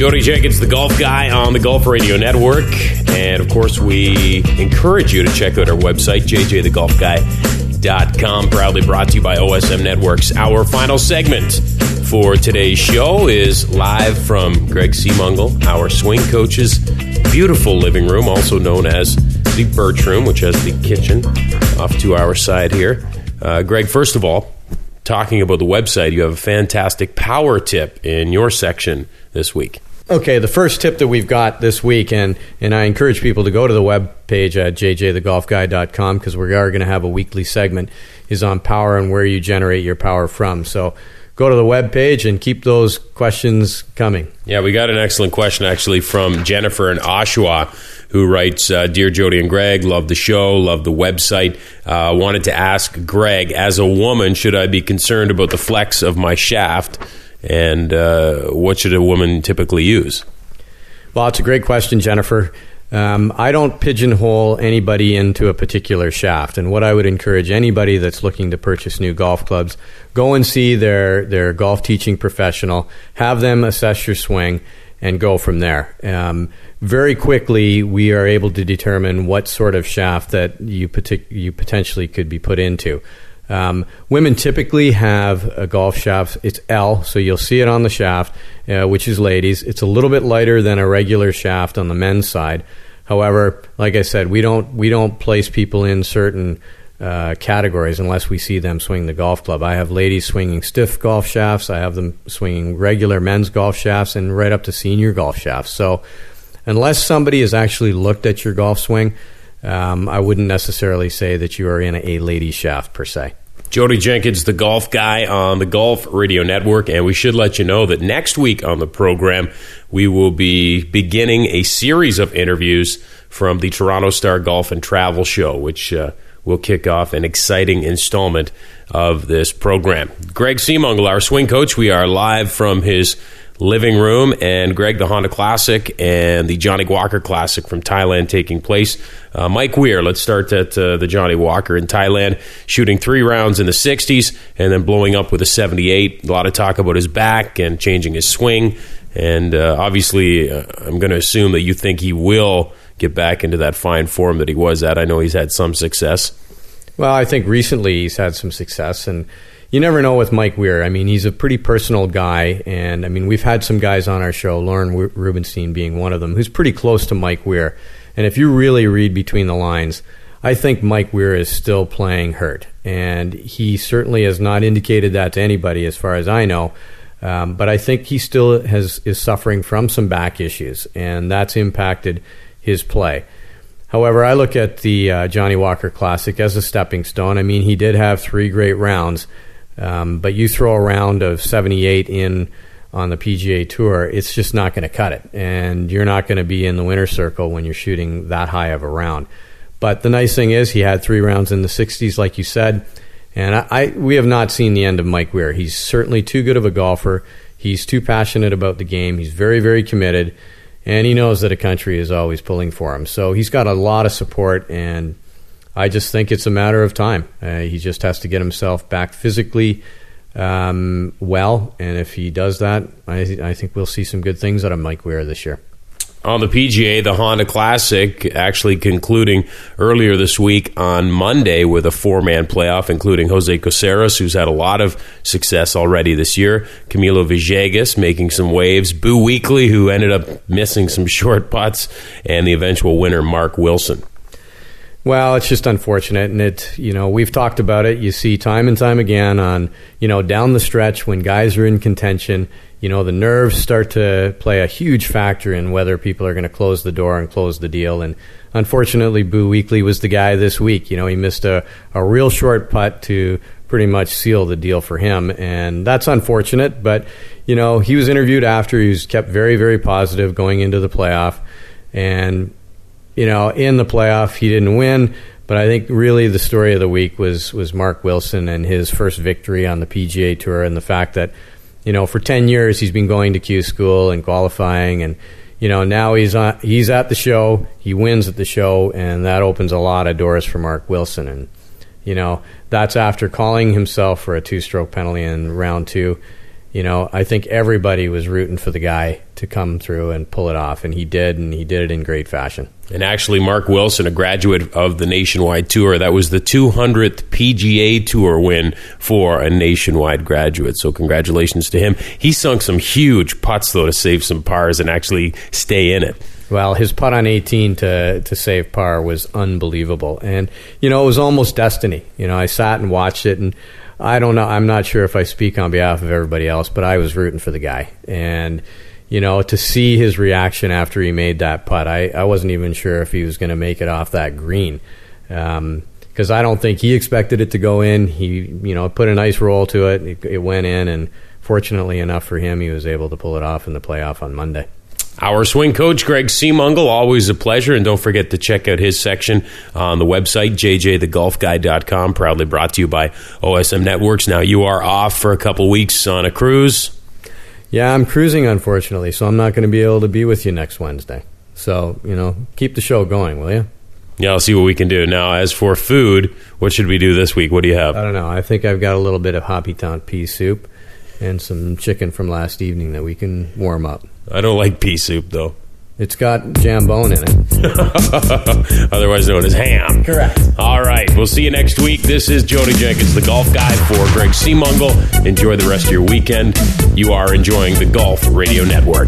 Jody Jenkins, the Golf Guy on the Golf Radio Network. And, of course, we encourage you to check out our website, jjthegolfguy.com. Proudly brought to you by OSM Networks. Our final segment for today's show is live from Greg Seemungle, our swing coach's beautiful living room, also known as the Birch Room, which has the kitchen off to our side here. Greg, first of all, talking about the website, you have a fantastic power tip in your section this week. Okay, the first tip that we've got this week, and I encourage people to go to the webpage at jjthegolfguy.com because we are going to have a weekly segment, is on power and where you generate your power from. So go to the webpage and keep those questions coming. Yeah, we got an excellent question actually from Jennifer in Oshawa, who writes, Dear Jody and Greg, love the show, love the website. Wanted to ask Greg, as a woman, should I be concerned about the flex of my shaft? And what should a woman typically use? Well, it's a great question, Jennifer. I don't pigeonhole anybody into a particular shaft. And what I would encourage anybody that's looking to purchase new golf clubs, go and see their golf teaching professional, have them assess your swing, and go from there. Very quickly, we are able to determine what sort of shaft that you potentially could be put into. Women typically have a golf shaft. It's L, so you'll see it on the shaft, which is ladies. It's a little bit lighter than a regular shaft on the men's side. However, like I said, we don't place people in certain categories unless we see them swing the golf club. I have ladies swinging stiff golf shafts. I have them swinging regular men's golf shafts and right up to senior golf shafts. So unless somebody has actually looked at your golf swing, I wouldn't necessarily say that you are in a lady shaft per se. Jody Jenkins, the Golf Guy on the Golf Radio Network, and we should let you know that next week on the program, we will be beginning a series of interviews from the Toronto Star Golf and Travel Show, which will kick off an exciting installment of this program. Greg Seemungle, our swing coach, we are live from his living room, and Greg, the Honda Classic and the Johnny Walker Classic from Thailand taking place. Mike Weir, let's start at the Johnny Walker in Thailand, shooting 3 rounds in the 60s and then blowing up with a 78. A lot of talk about his back and changing his swing, and obviously I'm going to assume that you think he will get back into that fine form that he was at. I know he's had some success. Well, I think recently he's had some success, and you never know with Mike Weir. I mean, he's a pretty personal guy, and I mean, we've had some guys on our show, Lauren Rubenstein being one of them, who's pretty close to Mike Weir. And if you really read between the lines, I think Mike Weir is still playing hurt, and he certainly has not indicated that to anybody as far as I know. But I think he still is suffering from some back issues, and that's impacted his play. However, I look at the Johnny Walker Classic as a stepping stone. I mean, he did have 3 great rounds. But you throw a round of 78 in on the PGA Tour, it's just not going to cut it. And you're not going to be in the winner's circle when you're shooting that high of a round. But the nice thing is he had 3 rounds in the 60s, like you said. And we have not seen the end of Mike Weir. He's certainly too good of a golfer. He's too passionate about the game. He's very, very committed. And he knows that a country is always pulling for him. So he's got a lot of support, and I just think it's a matter of time. He just has to get himself back physically well, and if he does that, I think we'll see some good things out of Mike Weir this year. On the PGA, the Honda Classic actually concluding earlier this week on Monday with a 4-man playoff, including Jose Caceres, who's had a lot of success already this year, Camilo Villegas making some waves, Boo Weekley, who ended up missing some short putts, and the eventual winner, Mark Wilson. Well, it's just unfortunate, and we've talked about it. You see time and time again on, down the stretch when guys are in contention, the nerves start to play a huge factor in whether people are going to close the door and close the deal. And unfortunately, Boo Weekley was the guy this week. He missed a real short putt to pretty much seal the deal for him, and that's unfortunate. But he was interviewed after. He was kept very, very positive going into the playoff, and in the playoff, he didn't win, but I think really the story of the week was Mark Wilson and his first victory on the PGA Tour, and the fact that, for 10 years he's been going to Q School and qualifying, and, now he's at the show, he wins at the show, and that opens a lot of doors for Mark Wilson. And, that's after calling himself for a 2-stroke penalty in round 2. I think everybody was rooting for the guy to come through and pull it off, and he did it in great fashion. And actually, Mark Wilson, a graduate of the Nationwide Tour, that was the 200th PGA Tour win for a Nationwide graduate. So congratulations to him. He sunk some huge putts, though, to save some pars and actually stay in it. Well, his putt on 18 to save par was unbelievable. And, it was almost destiny. I sat and watched it, and I don't know. I'm not sure if I speak on behalf of everybody else, but I was rooting for the guy. And, to see his reaction after he made that putt, I wasn't even sure if he was going to make it off that green. Because I don't think he expected it to go in. He, put a nice roll to it. It went in, and fortunately enough for him, he was able to pull it off in the playoff on Monday. Our swing coach, Greg Seemungle, always a pleasure. And don't forget to check out his section on the website, jjthegolfguy.com, proudly brought to you by OSM Networks. Now, you are off for a couple weeks on a cruise. Yeah, I'm cruising, unfortunately, so I'm not going to be able to be with you next Wednesday. So, keep the show going, will you? Yeah, I'll see what we can do. Now, as for food, what should we do this week? What do you have? I don't know. I think I've got a little bit of Hoppy Town pea soup and some chicken from last evening that we can warm up. I don't like pea soup, though. It's got jambone in it. Otherwise known as ham. Correct. All right. We'll see you next week. This is Jody Jenkins, the Golf Guy, for Greg Seemungle. Enjoy the rest of your weekend. You are enjoying the Golf Radio Network.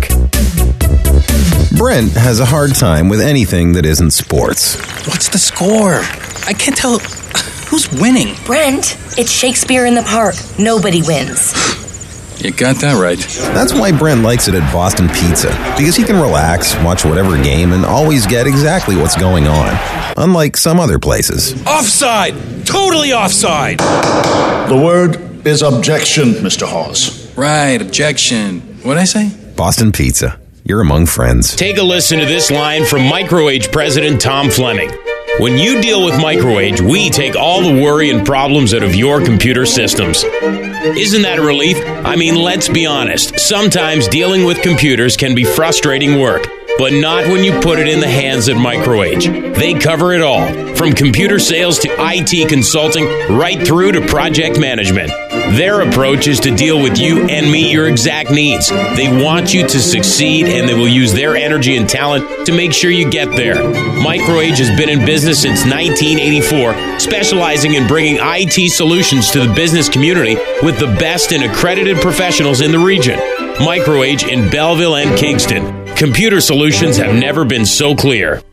Brent has a hard time with anything that isn't sports. What's the score? I can't tell. Who's winning? Brent, it's Shakespeare in the Park. Nobody wins. You got that right. That's why Brent likes it at Boston Pizza, because he can relax, watch whatever game, and always get exactly what's going on, unlike some other places. Offside! Totally offside! The word is objection, Mr. Hawes. Right, objection. What'd I say? Boston Pizza. You're among friends. Take a listen to this line from MicroAge President Tom Fleming. When you deal with MicroAge, we take all the worry and problems out of your computer systems. Isn't that a relief? I mean, let's be honest. Sometimes dealing with computers can be frustrating work, but not when you put it in the hands of MicroAge. They cover it all, from computer sales to IT consulting, right through to project management. Their approach is to deal with you and meet your exact needs. They want you to succeed, and they will use their energy and talent to make sure you get there. MicroAge has been in business since 1984, specializing in bringing IT solutions to the business community with the best and accredited professionals in the region. MicroAge in Belleville and Kingston. Computer solutions have never been so clear.